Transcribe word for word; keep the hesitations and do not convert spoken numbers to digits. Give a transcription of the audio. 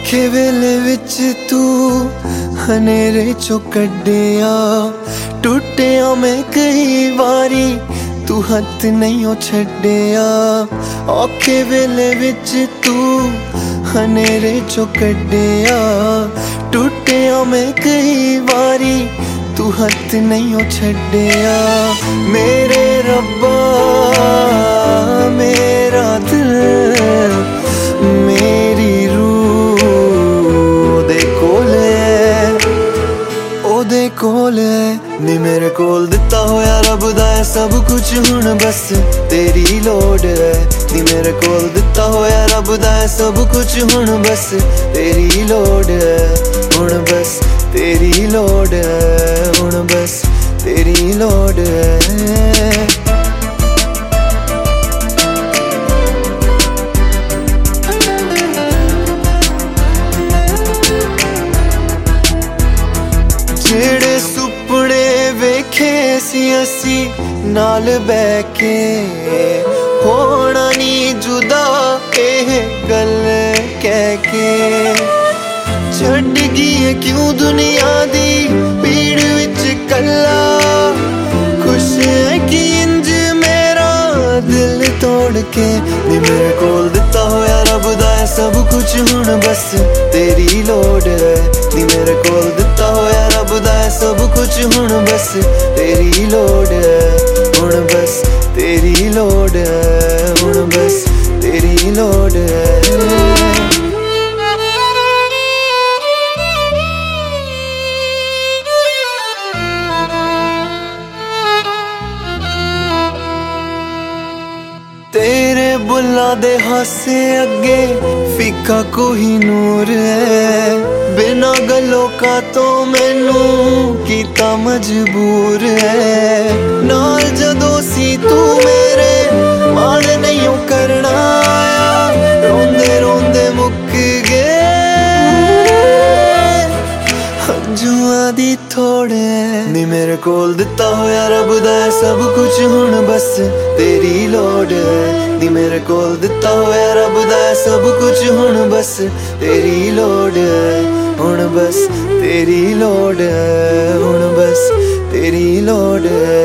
ਔਖੇ ਵੇਲੇ ਵਿੱਚ ਤੂੰ ਹਨੇਰੇ ਚੋਂ ਕੱਢਿਆ, ਟੁੱਟਿਆ ਮੈਂ ਕਈ ਵਾਰੀ ਤੂੰ ਹੱਥ ਨਹੀਂ ਉਹ ਛੱਡਿਆ। ਔਖੇ ਵੇਲੇ ਵਿੱਚ ਤੂੰ ਹਨੇਰੇ ਚੋਂ ਕੱਢਿਆ, ਟੁੱਟਿਆ ਮੈਂ ਕਈ ਵਾਰੀ ਤੂੰ ਹੱਥ ਨਹੀਂ ਉਹ ਛੱਡਿਆ। ਮੇਰੇ ਰੱਬਾ ਮੇਰਾ ਦਿਲ ਮੇਰੀ ਰੂਹ ਉਹਦੇ ਕੋਲ ਹੈ, ਉਹਦੇ ਕੋਲ ਹੈ। ਨੀ ਮੇਰੇ ਕੋਲ ਦਿੱਤਾ ਹੋਇਆ ਰੱਬ ਦਾ ਹੈ ਸਭ ਕੁਛ, ਹੁਣ ਬਸ ਤੇਰੀ ਲੋੜ ਹੈ। ਨੀ ਮੇਰੇ ਕੋਲ ਦਿੱਤਾ ਹੋਇਆ ਰੱਬ ਦਾ ਹੈ ਸਭ ਕੁਛ, ਹੁਣ ਬਸ ਤੇਰੀ ਲੋੜ ਹੈ। ਹੁਣ ਬਸ ਤੇਰੀ ਲੋੜ ਹੈ, ਹੁਣ ਬਸ ਤੇਰੀ ਲੋੜ ਹੈ। ਜਿਹੜੇ ਸੁਪਨੇ ਵੇਖੇ ਸੀ ਅਸੀਂ ਨਾਲ ਬਹਿ ਕੇ, ਹੋਣਾ ਨੀ ਜੁਦਾ ਇਹ ਗੱਲ ਕਹਿ ਕੇ। ਛੱਡ ਗਈ ਕਿਉਂ ਦੁਨੀਆ ਦੀ ਭੀੜ ਵਿੱਚ ਕੱਲਾ, ਖੁਸ਼ ਹੈ ਕਿ ਇੰਜ ਮੇਰਾ ਦਿਲ ਤੋੜ ਕੇ। ਨੀ ਮੇਰੇ ਕੋਲ ਦਿੱਤਾ ਹੋਇਆ ਰੱਬ ਦਾ ਹੈ ਸਭ ਕੁਛ, ਹੁਣ ਬਸ ਤੇਰੀ ਲੋੜ ਹੈ। ਨੀ ਮੇਰੇ ਕੋਲ ਦਿੱਤਾ ਹੋਇਆ ਰੱਬ ਦਾ ਹੈ ਸਭ ਕੁਛ, ਹੁਣ ਬਸ ਤੇਰੀ ਲੋੜ ਹੈ। ਹੁਣ ਬਸ ਤੇਰੀ ਲੋੜ ਹੈ, ਹੁਣ ਬਸ ਤੇਰੀ ਲੋੜ ਹੈ। तेरे बुल्ला दे हासे अगे फीका कोई नूर है, बिना गलों का तो मैनू कीता मजबूर है। नाल जदों सी तू मेरे मान नहीं करना आया, रोंदे रोंदे मुक गए हंजुआं दी थोड़े। नी मेरे कोल दिता होया रब दा है सब कुछ, हुण बस तेरी लोड़ है। नी मेरे कोल दिता होया रब दा है सब कुछ, हुण बस तेरी लोड़ है। हुण बस तेरी लोड़ है, हुण बस तेरी लोड़ है।